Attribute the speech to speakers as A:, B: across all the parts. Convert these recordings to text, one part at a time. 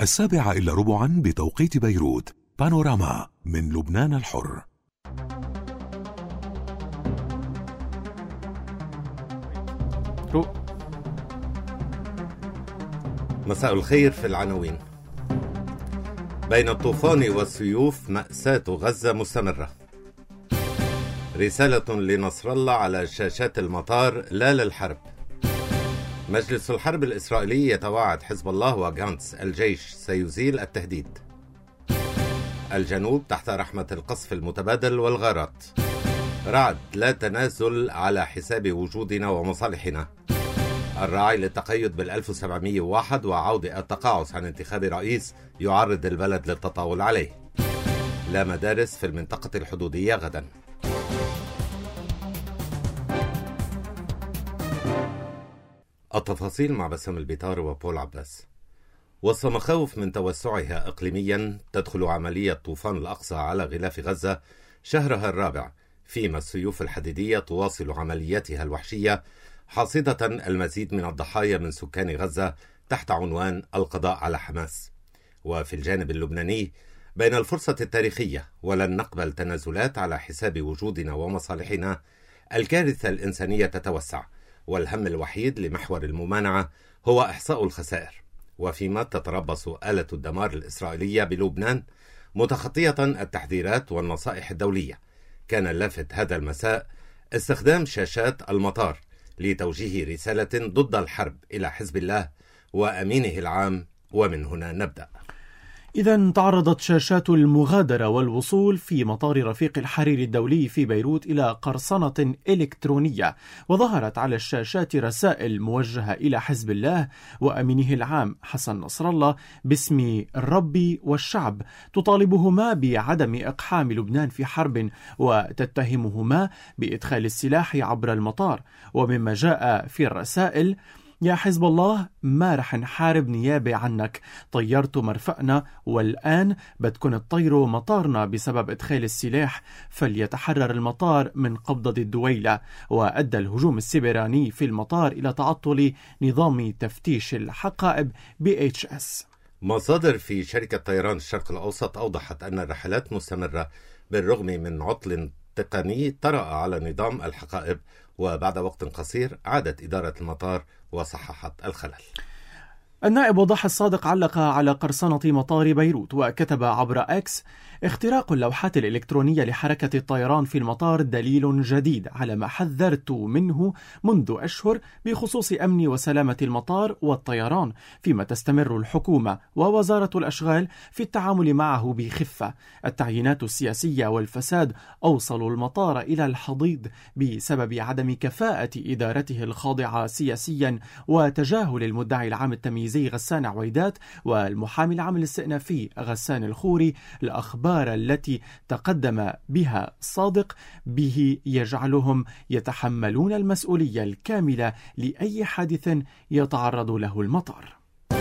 A: 7:15 بتوقيت بيروت. بانوراما من لبنان الحر.
B: مساء الخير. في العناوين: بين الطوفان والسيوف مأساة غزة مستمرة. رسالة لنصر الله على شاشات المطار: لا للحرب. مجلس الحرب الإسرائيلي يتوعد حزب الله وغانتس الجيش سيزيل التهديد. الجنوب تحت رحمة القصف المتبادل والغارات. رعد: لا تنازل على حساب وجودنا ومصالحنا. الراعي للتقيد بال1701 وعودة التقاعس عن انتخاب رئيس يعرض البلد للتطاول عليه. لا مدارس في المنطقة الحدودية غدا. التفاصيل مع بسام البيطار وبول عباس. وسط مخاوف من توسعها إقليميا، تدخل عملية طوفان الأقصى على غلاف غزة شهرها الرابع، فيما السيوف الحديدية تواصل عملياتها الوحشية، حاصدة المزيد من الضحايا من سكان غزة تحت عنوان القضاء على حماس. وفي الجانب اللبناني، بين الفرصة التاريخية ولن نقبل تنازلات على حساب وجودنا ومصالحنا، الكارثة الإنسانية تتوسع، والهم الوحيد لمحور الممانعة هو إحصاء الخسائر. وفيما تتربص آلة الدمار الإسرائيلية بلبنان متخطية التحذيرات والنصائح الدولية، كان اللافت هذا المساء استخدام شاشات المطار لتوجيه رسالة ضد الحرب إلى حزب الله وأمينه العام. ومن هنا نبدأ.
C: إذا تعرضت شاشات المغادرة والوصول في مطار رفيق الحرير الدولي في بيروت إلى قرصنة إلكترونية، وظهرت على الشاشات رسائل موجهة إلى حزب الله وأمينه العام حسن نصر الله باسم الرب والشعب، تطالبهما بعدم إقحام لبنان في حرب، وتتهمهما بإدخال السلاح عبر المطار. ومما جاء في الرسائل: يا حزب الله، ما رح نحارب نيابة عنك، طيرت مرفأنا والآن بدكن تطيروا مطارنا بسبب إدخال السلاح، فليتحرر المطار من قبضة الدويلة. وأدى الهجوم السبراني في المطار إلى تعطل نظام تفتيش الحقائب BHS.
B: مصادر في شركة طيران الشرق الأوسط أوضحت أن الرحلات مستمرة بالرغم من عطل تقني طرأ على نظام الحقائب، وبعد وقت قصير عادت إدارة المطار وصححت الخلل.
C: النائب وضاح الصادق علق على قرصنة مطار بيروت وكتب عبر إكس: اختراق اللوحات الإلكترونية لحركة الطيران في المطار دليل جديد على ما حذرت منه منذ أشهر بخصوص أمن وسلامة المطار والطيران، فيما تستمر الحكومة ووزارة الأشغال في التعامل معه بخفة. التعيينات السياسية والفساد أوصلوا المطار إلى الحضيض بسبب عدم كفاءة إدارته الخاضعة سياسيا وتجاهل المدعي العام التمييزي غسان عويدات والمحامي العام الاستئنافي غسان الخوري الأخبار التي تقدم بها صادق به يجعلهم يتحملون المسؤولية الكاملة لأي حادث يتعرض له المطار.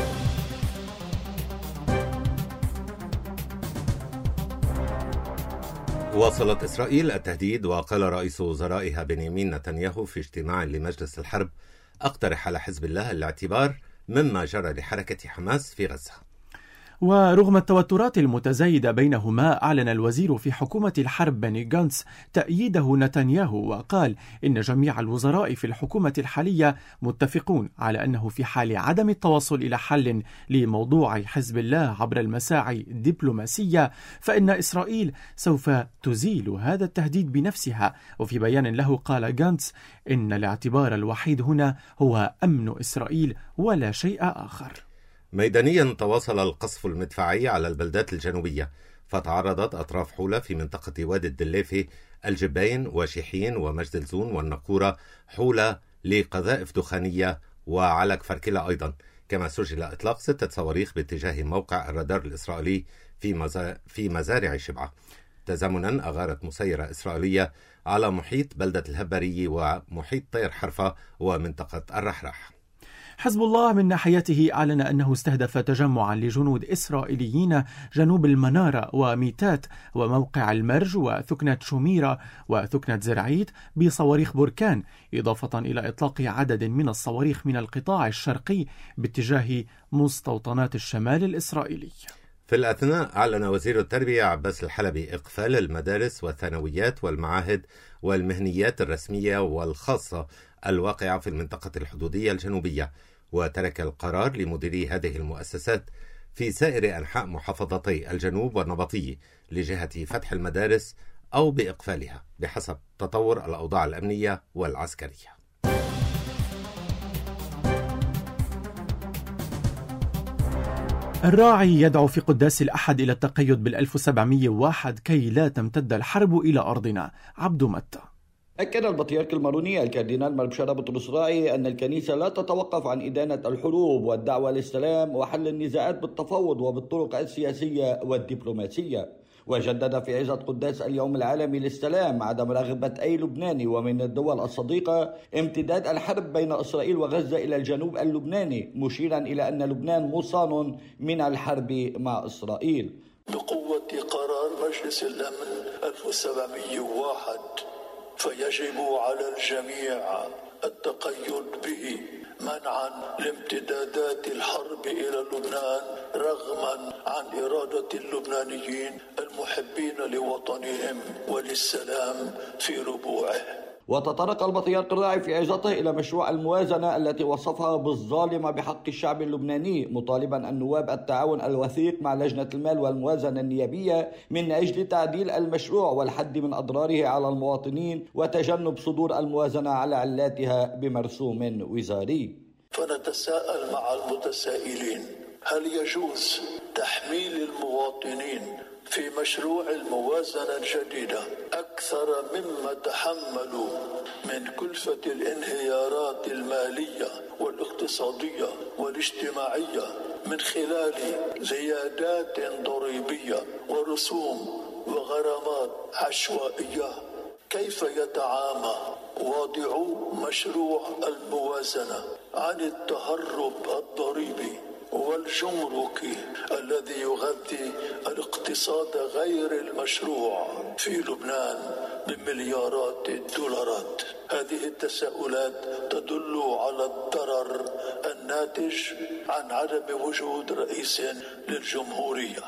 B: واصلت إسرائيل التهديد، وقال رئيس وزرائها بنيامين نتنياهو في اجتماع لمجلس الحرب: أقترح على حزب الله الاعتبار مما جرى لحركة حماس في غزة.
C: ورغم التوترات المتزايدة بينهما، أعلن الوزير في حكومة الحرب بني غانتس تأييده نتنياهو، وقال إن جميع الوزراء في الحكومة الحالية متفقون على أنه في حال عدم التوصل إلى حل لموضوع حزب الله عبر المساعي الدبلوماسية، فإن إسرائيل سوف تزيل هذا التهديد بنفسها. وفي بيان له قال غانتس إن الاعتبار الوحيد هنا هو أمن إسرائيل ولا شيء آخر.
B: ميدانيا، تواصل القصف المدفعي على البلدات الجنوبية، فتعرضت أطراف حولة في منطقة وادي الدليفي، الجبين وشيحين ومجد الزون والنقورة حولة لقذائف دخانية، وعلى كفركلة أيضا، كما سجل إطلاق 6 صواريخ باتجاه موقع الرادار الإسرائيلي في مزارع شبعة، تزامنا أغارت مسيرة إسرائيلية على محيط بلدة الهبري ومحيط طير حرفة ومنطقة الرحرح.
C: حزب الله من ناحيته أعلن أنه استهدف تجمعا لجنود إسرائيليين جنوب المنارة وميتات وموقع المرج وثكنة شميرة وثكنة زرعيت بصواريخ بركان، إضافة إلى إطلاق عدد من الصواريخ من القطاع الشرقي باتجاه مستوطنات الشمال الإسرائيلي.
B: في الأثناء أعلن وزير التربية عباس الحلبي إقفال المدارس والثانويات والمعاهد والمهنيات الرسمية والخاصة الواقعة في المنطقة الحدودية الجنوبية، وترك القرار لمديري هذه المؤسسات في سائر أنحاء محافظتي الجنوب والنبطي لجهة فتح المدارس أو بإقفالها بحسب تطور الأوضاع الأمنية والعسكرية.
C: الراعي يدعو في قداس الأحد إلى التقيد بال1701 كي لا تمتد الحرب إلى أرضنا. عبد متى.
D: أكد البطريرك الماروني الكاردينال ماربشارا بطرس راعي أن الكنيسة لا تتوقف عن إدانة الحروب والدعوة للسلام وحل النزاعات بالتفاوض وبالطرق السياسية والدبلوماسية. وجدد في عظة قداس اليوم العالمي للسلام عدم رغبة أي لبناني ومن الدول الصديقة امتداد الحرب بين إسرائيل وغزة إلى الجنوب اللبناني، مشيرا إلى أن لبنان مصان من الحرب مع إسرائيل.
E: بقوة قرار مجلس الأمن 1701 فيجب على الجميع التقيد به منعا لامتدادات الحرب إلى لبنان رغما عن إرادة اللبنانيين المحبين لوطنهم وللسلام في ربوعه.
D: وتطرق البطريرك الراعي في عظته إلى مشروع الموازنة التي وصفها بالظالمة بحق الشعب اللبناني، مطالبا النواب التعاون الوثيق مع لجنة المال والموازنة النيابية من أجل تعديل المشروع والحد من أضراره على المواطنين وتجنب صدور الموازنة على علاتها بمرسوم وزاري.
E: فنتساءل مع المتسائلين: هل يجوز تحميل المواطنين في مشروع الموازنة الجديدة أكثر مما تحملوا من كلفة الانهيارات المالية والاقتصادية والاجتماعية من خلال زيادات ضريبية ورسوم وغرامات عشوائية؟ كيف يتعامى واضعو مشروع الموازنة عن التهرب الضريبي والجمركي الذي يغذي الاقتصاد غير المشروع في لبنان بمليارات الدولارات؟ هذه التساؤلات تدل على الضرر الناتج عن عدم وجود رئيس للجمهورية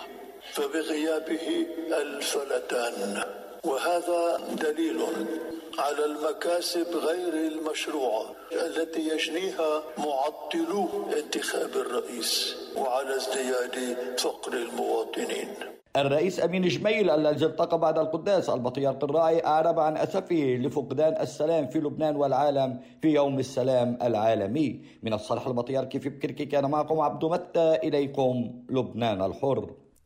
E: فبغيابه الفلتان، وهذا دليل على المكاسب غير المشروعة التي يجنيها معطلو انتخاب الرئيس وعلى ازدياد فقر المواطنين.
D: الرئيس أمين جميل الذي التقى بعد القداس البطريرك الراعي أعرب عن أسفه لفقدان السلام في لبنان والعالم في يوم السلام العالمي. من الصالح البطريركي في بكركي كان معكم عبد متى، إليكم لبنان الحر.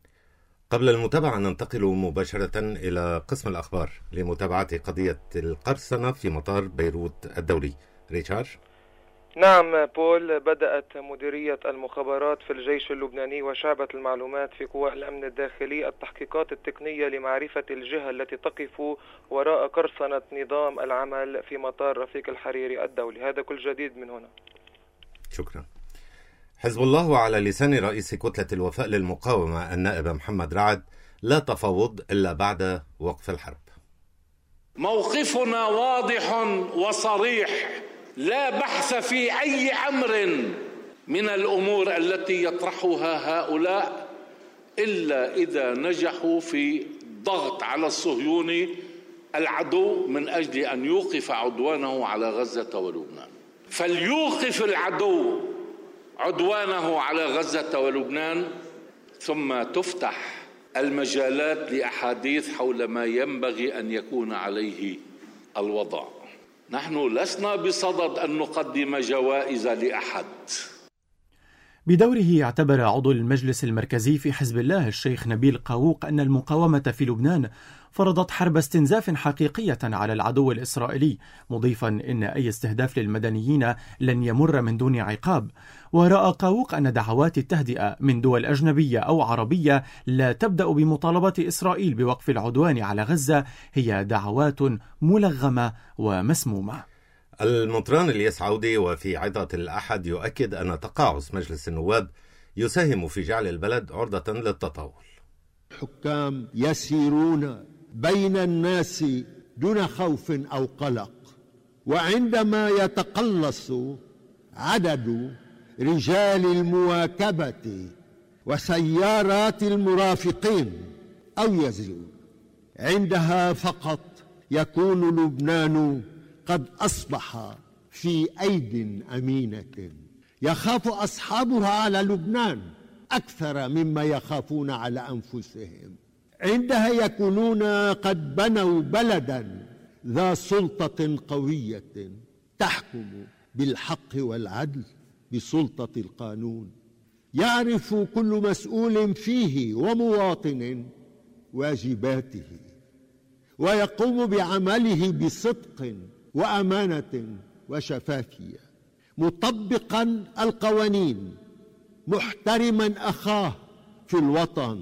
B: قبل المتابعة ننتقل مباشرة إلى قسم الأخبار لمتابعة قضية القرصنة في مطار بيروت الدولي. ريتشارد.
F: نعم بول، بدأت مديرية المخابرات في الجيش اللبناني وشعبة المعلومات في قوى الأمن الداخلي التحقيقات التقنية لمعرفة الجهة التي تقف وراء قرصنة نظام العمل في مطار رفيق الحريري الدولي. هذا كل جديد من هنا.
B: شكرا. حزب الله وعلى لسان رئيس كتلة الوفاء للمقاومة النائب محمد رعد: لا تفاوض إلا بعد وقف الحرب.
G: موقفنا واضح وصريح، لا بحث في أي أمر من الأمور التي يطرحها هؤلاء إلا إذا نجحوا في ضغط على الصهيوني العدو من أجل أن يوقف عدوانه على غزة ولبنان. فليوقف العدو عدوانه على غزة ولبنان، ثم تفتح المجالات لأحاديث حول ما ينبغي أن يكون عليه الوضع. نحن لسنا بصدد أن نقدم جوائز لأحد.
C: بدوره اعتبر عضو المجلس المركزي في حزب الله الشيخ نبيل قاووق أن المقاومة في لبنان فرضت حرب استنزاف حقيقية على العدو الإسرائيلي، مضيفا إن أي استهداف للمدنيين لن يمر من دون عقاب. ورأى قاووق أن دعوات التهدئة من دول أجنبية أو عربية لا تبدأ بمطالبة إسرائيل بوقف العدوان على غزة هي دعوات ملغمة ومسمومة.
B: المطران الياس عودي وفي عظة الأحد يؤكد أن تقاعس مجلس النواب يساهم في جعل البلد عرضة للتطاول.
H: الحكام يسيرون بين الناس دون خوف أو قلق، وعندما يتقلص عدد رجال المواكبة وسيارات المرافقين أو يزيد، عندها فقط يكون لبنان قد أصبح في أيد أمينة يخاف أصحابها على لبنان أكثر مما يخافون على أنفسهم. عندها يكونون قد بنوا بلدا ذا سلطة قوية تحكم بالحق والعدل بسلطة القانون، يعرف كل مسؤول فيه ومواطن واجباته، ويقوم بعمله بصدق وأمانة وشفافية، مطبقا القوانين، محترما أخاه في الوطن.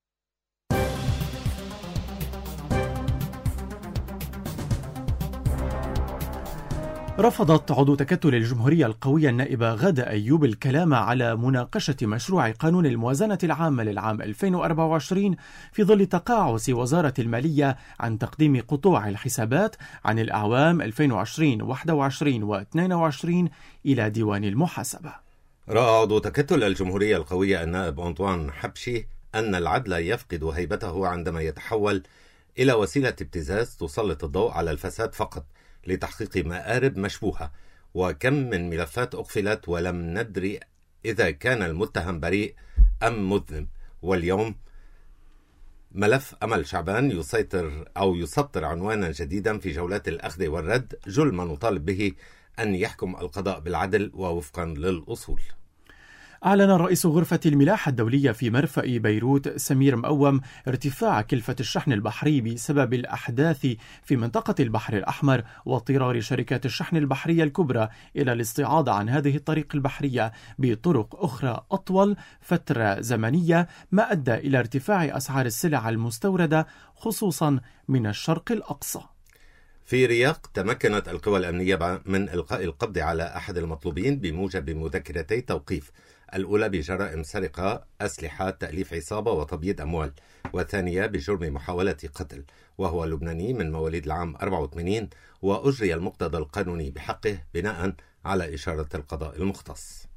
C: رفضت عضو تكتل الجمهورية القوية النائبة غادة أيوب الكلام على مناقشة مشروع قانون الموازنة العامة للعام 2024 في ظل تقاعس وزارة المالية عن تقديم قطوع الحسابات عن الأعوام 2020 21 و 22 إلى ديوان المحاسبة.
B: رأى عضو تكتل الجمهورية القوية النائب أنطوان حبشي أن العدل يفقد هيبته عندما يتحول إلى وسيلة ابتزاز تسلط الضوء على الفساد فقط لتحقيق مآرب مشبوهة، وكم من ملفات أقفلت ولم ندري إذا كان المتهم بريء أم مذنب. واليوم ملف أمل شعبان يسطر عنوانا جديدا في جولات الأخذ والرد، جل ما نطالب به أن يحكم القضاء بالعدل ووفقا للأصول.
C: أعلن رئيس غرفة الملاحة الدولية في مرفأ بيروت سمير مقوم ارتفاع كلفة الشحن البحري بسبب الأحداث في منطقة البحر الأحمر واضطرار شركات الشحن البحرية الكبرى إلى الاستعاضة عن هذه الطريق البحرية بطرق أخرى أطول فترة زمنية، ما أدى إلى ارتفاع أسعار السلع المستوردة خصوصا من الشرق الأقصى.
B: في رياق تمكنت القوى الأمنية من إلقاء القبض على أحد المطلوبين بموجب مذكرتي توقيف، الأولى بجرائم سرقة أسلحة تأليف عصابة وتبييض أموال، والثانية بجرم محاولة قتل، وهو لبناني من مواليد العام 84، وأجري المقتضى القانوني بحقه بناء على إشارة القضاء المختص.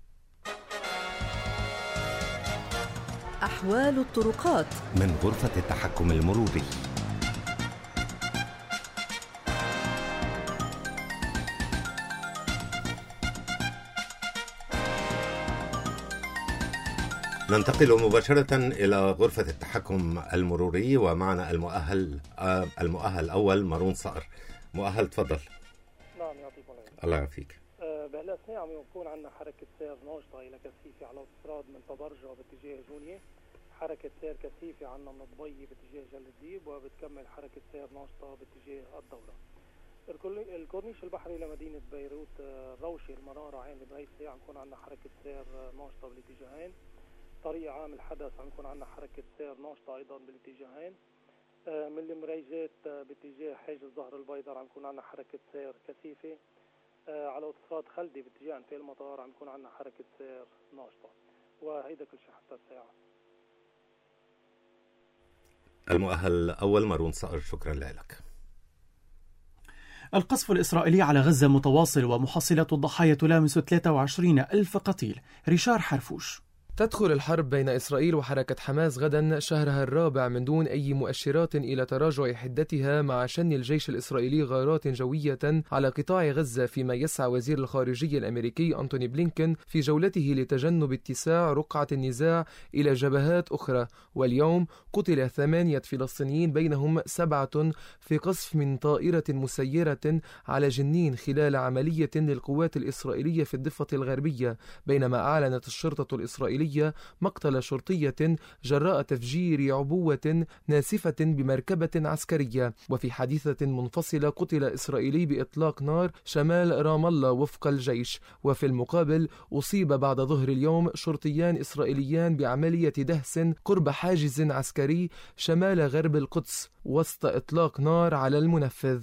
I: أحوال الطرقات
B: من غرفة التحكم المروري. ننتقل مباشرة إلى غرفة التحكم المروري، ومعنا المؤهل الأول مارون صقر. مؤهل تفضل.
J: نعم يعطيكم العافية.
B: الله يعافيك.
J: بهالأثناء عم يكون عندنا حركة سير ناشطة إلى كثيفة على الاوتوستراد من تبرجة باتجاه جونية، حركة سير كثيفة عندنا من ضبي باتجاه جل الديب، وبتكمل حركة سير ناشطة باتجاه الدورة. الكورنيش البحري لمدينة بيروت روشة المنارة عين بريسي عم يكون عندنا حركة سير ناشطة بالاتجاهين. طريق عام الحدث عم يكون عندنا حركة سير ناشطة أيضا بالاتجاهين. من المريجات باتجاه حاج الزهر البيضاء عم يكون عندنا حركة سير كثيفة. على اوتوستراد خلدي باتجاه انفاق المطار عم يكون عندنا حركة سير ناشطة. وهيدا كل شيء حتى الساعة.
B: المؤهل الأول مارون صقر، شكرا لك.
C: القصف الإسرائيلي على غزة متواصل ومحصلة الضحايا تلامس 23,000 قتيل. ريشار حرفوش.
K: تدخل الحرب بين إسرائيل وحركة حماس غدا شهرها الرابع من دون أي مؤشرات إلى تراجع حدتها، مع شن الجيش الإسرائيلي غارات جوية على قطاع غزة، فيما يسعى وزير الخارجية الأمريكي أنتوني بلينكن في جولته لتجنب اتساع رقعة النزاع إلى جبهات أخرى. واليوم قتل 8 فلسطينيين بينهم 7 في قصف من طائرة مسيرة على جنين خلال عملية للقوات الإسرائيلية في الضفة الغربية، بينما أعلنت الشرطة الإسرائيلية مقتل شرطية جراء تفجير عبوة ناسفة بمركبة عسكرية. وفي حادثة منفصلة قتل إسرائيلي بإطلاق نار شمال رام الله وفق الجيش. وفي المقابل أصيب بعد ظهر اليوم شرطيان إسرائيليان بعملية دهس قرب حاجز عسكري شمال غرب القدس وسط إطلاق نار على المنفذ.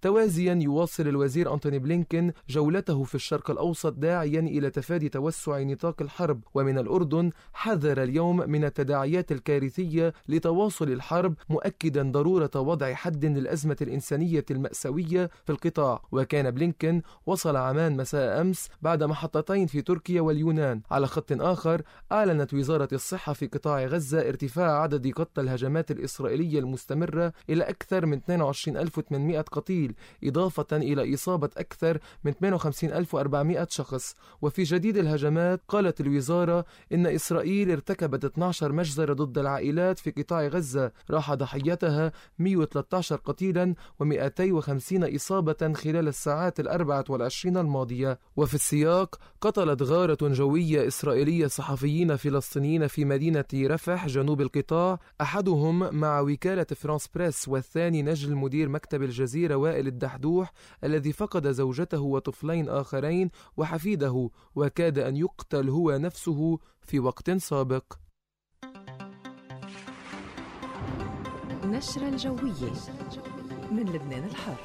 K: توازيا يواصل الوزير أنتوني بلينكن جولته في الشرق الأوسط داعيا إلى تفادي توسع نطاق الحرب، ومن الأردن حذر اليوم من التداعيات الكارثية لتواصل الحرب، مؤكدا ضرورة وضع حد للأزمة الإنسانية المأساوية في القطاع. وكان بلينكن وصل عمان مساء أمس بعد محطتين في تركيا واليونان. على خط آخر، أعلنت وزارة الصحة في قطاع غزة ارتفاع عدد قتلى الهجمات الإسرائيلية المستمرة إلى أكثر من 22800 قتيل، إضافة إلى إصابة أكثر من 58400 شخص. وفي جديد الهجمات، قالت الوزارة إن إسرائيل ارتكبت 12 مجزرة ضد العائلات في قطاع غزة، راح ضحيتها 113 قتيلا و250 إصابة خلال الساعات 24 الماضية. وفي السياق، قتلت غارة جوية إسرائيلية صحفيين فلسطينيين في مدينة رفح جنوب القطاع، أحدهم مع وكالة فرانس بريس، والثاني نجل مدير مكتب الجزيرة وائل الدحدوح الذي فقد زوجته وطفلين آخرين وحفيده، وكاد أن يقتل هو نفسه في وقت سابق.
I: نشرة الجوية من لبنان الحر.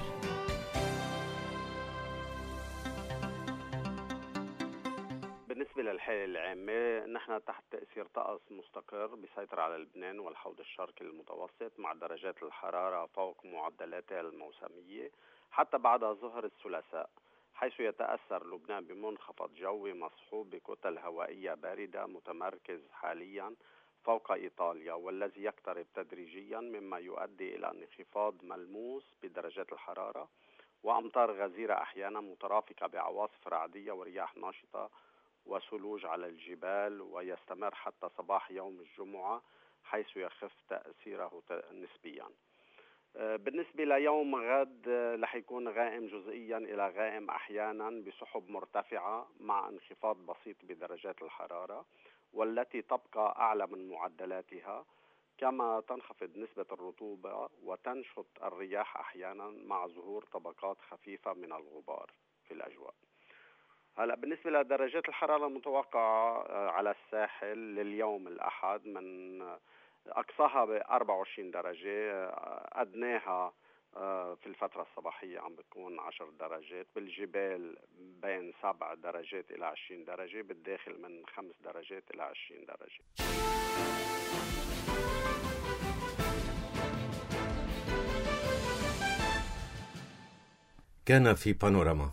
L: بالنسبة للحالة العامة، نحن تحت تأثير طقس مستقر بيسيطر على لبنان والحوض الشرقي المتوسط، مع درجات الحرارة فوق معدلاتها الموسمية حتى بعد ظهر الثلاثاء، حيث يتأثر لبنان بمنخفض جوي مصحوب بكتل هوائية باردة متمركز حاليا فوق إيطاليا، والذي يقترب تدريجيا مما يؤدي إلى انخفاض ملموس بدرجات الحرارة وأمطار غزيرة أحيانا مترافقة بعواصف رعدية ورياح ناشطة وثلوج على الجبال، ويستمر حتى صباح يوم الجمعة حيث يخف تأثيره نسبيا. بالنسبة ليوم غد، رح يكون غائم جزئيا إلى غائم أحيانا بسحب مرتفعة مع انخفاض بسيط بدرجات الحرارة، والتي تبقى أعلى من معدلاتها، كما تنخفض نسبة الرطوبة وتنشط الرياح أحيانا مع ظهور طبقات خفيفة من الغبار في الأجواء. هلا بالنسبة لدرجات الحرارة المتوقعة على الساحل لليوم الأحد، من أقصاها ب 24 درجة، أدناها في الفترة الصباحية عم بتكون 10 درجات، بالجبال بين 7 درجات إلى 20 درجة، بالداخل من 5 درجات إلى 20 درجة.
B: كان في بانوراما.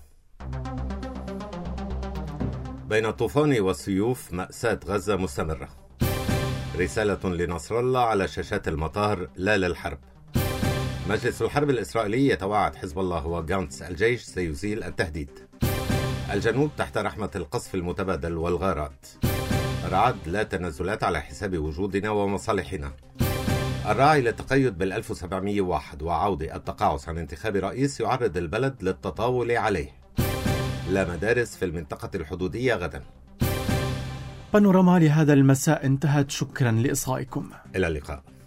B: بين الطوفان والسيوف، مأساة غزة مستمرة. رسالة لنصر الله على شاشات المطار، لا للحرب. مجلس الحرب الإسرائيلي يتوعد حزب الله وغانتس الجيش سيزيل التهديد. الجنوب تحت رحمة القصف المتبادل والغارات. رعد، لا تنازلات على حساب وجودنا ومصالحنا. الراعي للتقيد بال1701 وعودة التقاعس عن انتخاب رئيس يعرض البلد للتطاول عليه. لا مدارس في المنطقة الحدودية غدا.
C: بانوراما لهذا المساء انتهت، شكرا لإصغائكم.
B: إلى اللقاء.